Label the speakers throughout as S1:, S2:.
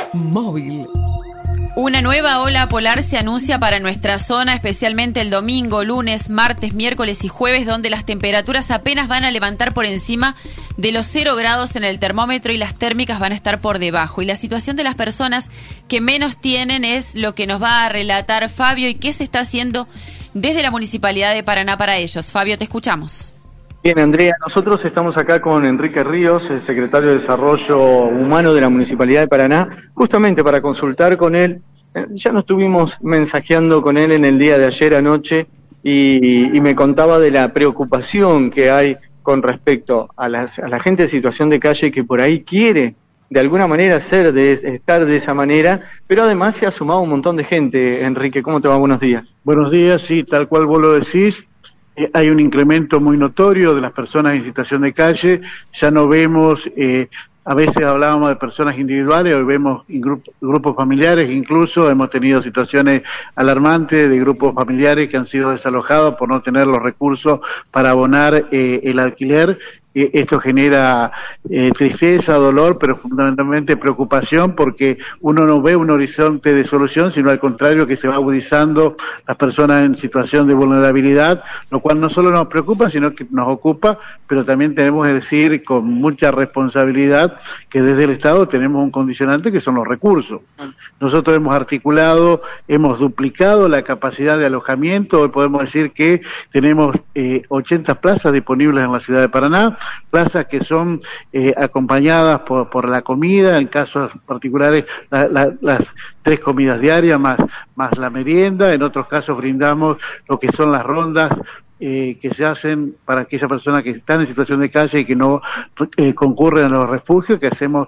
S1: móvil.
S2: Una nueva ola polar se anuncia para nuestra zona, especialmente el domingo, lunes, martes, miércoles y jueves, donde las temperaturas apenas van a levantar por encima de los 0 grados en el termómetro y las térmicas van a estar por debajo. Y la situación de las personas que menos tienen es lo que nos va a relatar Fabio y qué se está haciendo desde la Municipalidad de Paraná para ellos. Fabio, te escuchamos.
S3: Bien, Andrea, nosotros estamos acá con Enrique Ríos, el secretario de Desarrollo Humano de la Municipalidad de Paraná, justamente para consultar con él. Ya nos estuvimos mensajeando con él en el día de ayer anoche y me contaba de la preocupación que hay con respecto a la gente en situación de calle que por ahí quiere de alguna manera estar de esa manera, pero además se ha sumado un montón de gente. Enrique, ¿cómo te va? Buenos días.
S4: Buenos días, sí, tal cual vos lo decís. Hay un incremento muy notorio de las personas en situación de calle. Ya no vemos, a veces hablábamos de personas individuales, hoy vemos grupos familiares, incluso hemos tenido situaciones alarmantes de grupos familiares que han sido desalojados por no tener los recursos para abonar el alquiler. Esto genera tristeza, dolor, pero fundamentalmente preocupación, porque uno no ve un horizonte de solución, sino al contrario, que se va agudizando las personas en situación de vulnerabilidad, lo cual no solo nos preocupa, sino que nos ocupa, pero también tenemos que decir con mucha responsabilidad que desde el Estado tenemos un condicionante que son los recursos. Nosotros hemos articulado, hemos duplicado la capacidad de alojamiento. Hoy podemos decir que tenemos 80 plazas disponibles en la ciudad de Paraná, plazas que son acompañadas por la comida, en casos particulares las 3 comidas diarias más la merienda. En otros casos brindamos lo que son las rondas que se hacen para aquellas personas que están en situación de calle y que no concurren a los refugios, que hacemos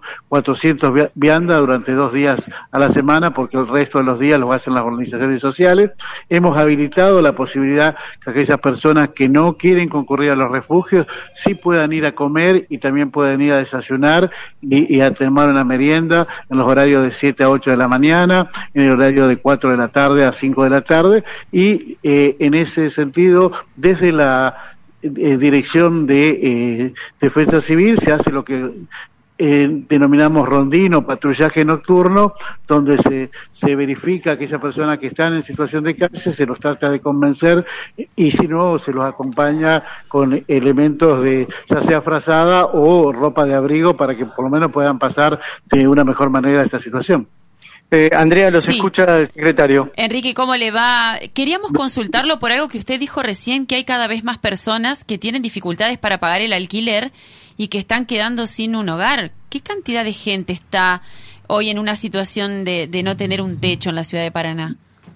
S4: 400 viandas durante 2 días a la semana, porque el resto de los días lo hacen las organizaciones sociales. Hemos habilitado la posibilidad que aquellas personas que no quieren concurrir a los refugios sí puedan ir a comer y también puedan ir a desayunar y a tomar una merienda en los horarios de 7 a 8 de la mañana, en el horario de 4 de la tarde a 5 de la tarde, y en ese sentido, desde la Dirección de Defensa Civil se hace lo que denominamos rondín, patrullaje nocturno, donde se verifica a aquellas personas que están en situación de calle, se los trata de convencer y si no, se los acompaña con elementos de ya sea frazada o ropa de abrigo para que por lo menos puedan pasar de una mejor manera esta situación.
S3: Andrea, los escucha el secretario.
S2: Enrique, ¿cómo le va? Queríamos consultarlo por algo que usted dijo recién, que hay cada vez más personas que tienen dificultades para pagar el alquiler y que están quedando sin un hogar. ¿Qué cantidad de gente está hoy en una situación de no tener un techo en la ciudad de Paraná?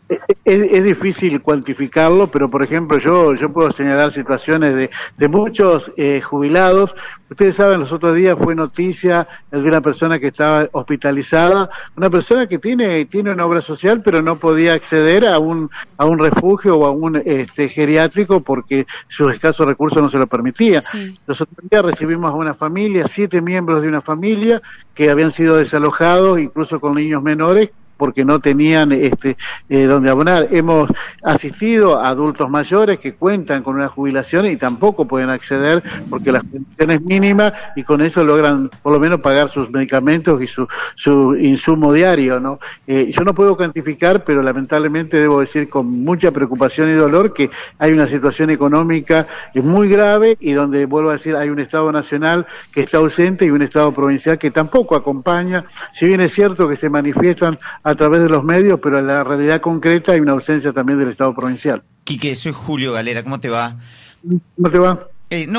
S4: Es difícil cuantificarlo, pero por ejemplo yo puedo señalar situaciones de muchos jubilados. Ustedes saben, los otros días fue noticia de una persona que estaba hospitalizada, una persona que tiene una obra social pero no podía acceder a un refugio o a un geriátrico porque sus escasos recursos no se lo permitían. Sí. Los otros días recibimos a una familia, 7 miembros de una familia que habían sido desalojados, incluso con niños menores, porque no tenían donde abonar. Hemos asistido a adultos mayores que cuentan con una jubilación y tampoco pueden acceder porque la jubilación es mínima y con eso logran por lo menos pagar sus medicamentos y su insumo diario, ¿no? Yo no puedo cuantificar, pero lamentablemente debo decir con mucha preocupación y dolor que hay una situación económica muy grave y donde, vuelvo a decir, hay un Estado nacional que está ausente y un Estado provincial que tampoco acompaña. Si bien es cierto que se manifiestan a través de los medios, pero en la realidad concreta hay una ausencia también del Estado provincial.
S5: Quique, soy Julio Galera, ¿cómo te va?
S4: ¿Cómo te va?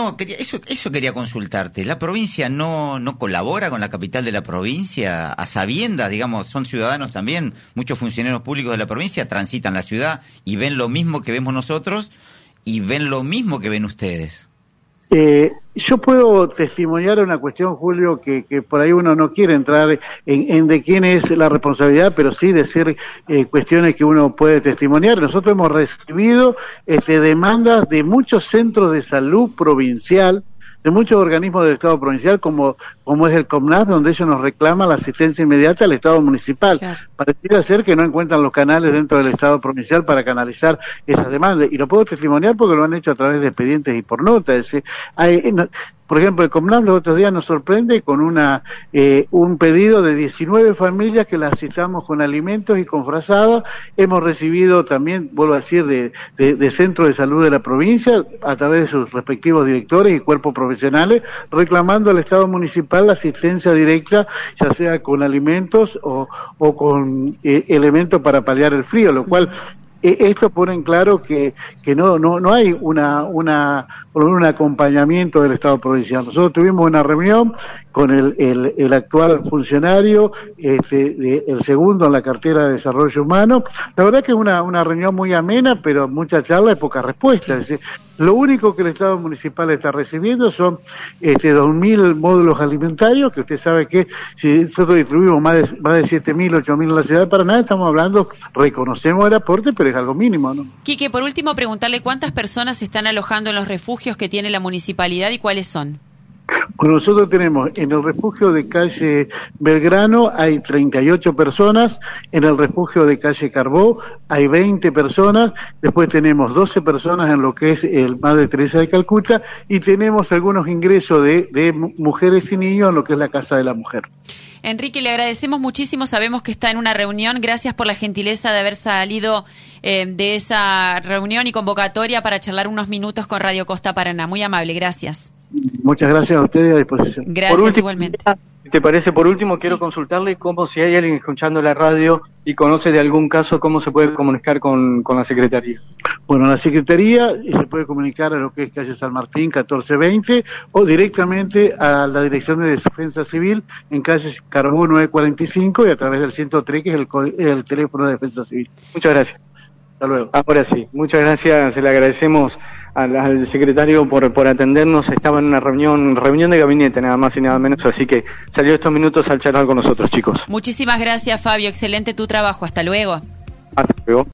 S5: Eso quería consultarte. ¿La provincia no colabora con la capital de la provincia a sabiendas, digamos, son ciudadanos también, muchos funcionarios públicos de la provincia transitan la ciudad y ven lo mismo que vemos nosotros y ven lo mismo que ven ustedes?
S4: Yo puedo testimoniar una cuestión, Julio, que por ahí uno no quiere entrar en de quién es la responsabilidad, pero sí decir cuestiones que uno puede testimoniar. Nosotros hemos recibido demandas de muchos centros de salud provincial, de muchos organismos del Estado provincial, como es el COMNAS, donde ellos nos reclaman la asistencia inmediata al Estado municipal. Claro. Pareciera ser que no encuentran los canales dentro del Estado provincial para canalizar esas demandas. Y lo puedo testimoniar porque lo han hecho a través de expedientes y por nota. Es decir, Por ejemplo, el COMNAF los otros días nos sorprende con un pedido de 19 familias que las asistamos con alimentos y con frazadas. Hemos recibido también, vuelvo a decir, de centros de salud de la provincia, a través de sus respectivos directores y cuerpos profesionales, reclamando al Estado municipal la asistencia directa, ya sea con alimentos o con elementos para paliar el frío, lo cual esto pone en claro que no hay un acompañamiento del Estado provincial. Nosotros tuvimos una reunión con el actual funcionario, el segundo en la cartera de Desarrollo Humano. La verdad que es una reunión muy amena, pero mucha charla y poca respuesta. Es decir, lo único que el Estado municipal está recibiendo son 2.000 módulos alimentarios, que usted sabe que si nosotros distribuimos más de 7.000, 8.000 en la ciudad de Paraná, estamos hablando, reconocemos el aporte, pero es algo mínimo, ¿no?
S2: Quique, por último, preguntarle cuántas personas se están alojando en los refugios que tiene la municipalidad y cuáles son.
S4: Bueno, nosotros tenemos en el refugio de calle Belgrano hay 38 personas, en el refugio de calle Carbó hay 20 personas, después tenemos 12 personas en lo que es el Madre Teresa de Calcuta y tenemos algunos ingresos de mujeres y niños en lo que es la Casa de la Mujer.
S2: Enrique, le agradecemos muchísimo, sabemos que está en una reunión, gracias por la gentileza de haber salido de esa reunión y convocatoria para charlar unos minutos con Radio Costa Paraná. Muy amable, gracias.
S4: Muchas gracias a ustedes, a disposición.
S2: Gracias, último, igualmente.
S3: ¿Te parece? Por último, quiero consultarle cómo, si hay alguien escuchando la radio y conoce de algún caso, cómo se puede comunicar con la Secretaría.
S4: Bueno, la Secretaría se puede comunicar a lo que es calle San Martín 1420 o directamente a la Dirección de Defensa Civil en calle Carbó 945 y a través del 103, que es el teléfono de Defensa Civil.
S3: Muchas gracias.
S4: Hasta luego.
S3: Ahora sí, muchas gracias, le agradecemos al secretario por atendernos. Estaba en una reunión de gabinete, nada más y nada menos, así que salió estos minutos al charlar con nosotros, chicos.
S2: Muchísimas gracias, Fabio, excelente tu trabajo, hasta luego.
S3: Hasta luego.